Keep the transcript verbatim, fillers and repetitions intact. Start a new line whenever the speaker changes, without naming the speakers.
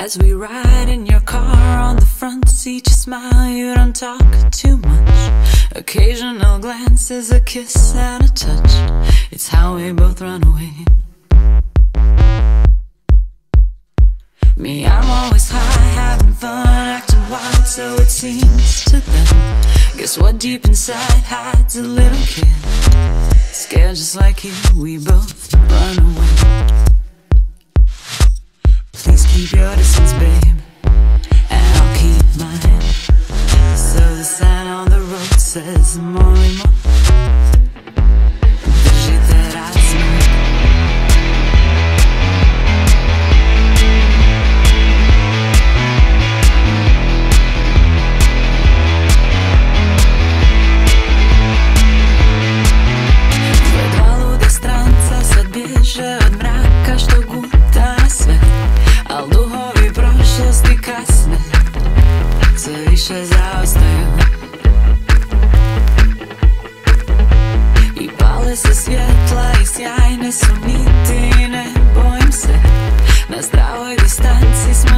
As we ride in your car, on the front seat you smile, you don't talk too much. Occasional glances, a kiss and a touch. It's how we both run away. Me, I'm always high, having fun, acting wild, so it seems to them. Guess what deep inside hides a little kid, scared just like you, we both run away. Please keep your distance, babe, and I'll keep mine. So the sign on the road says more and more. The shit that I smoke. Gledalu stranca sad bježe od mraka što guta na sve, al duhovi prošlosti kasne, sve više zaostaju. I pale se svjetla i sjajne su niti, ne bojim se, na zdravoj distanci smo.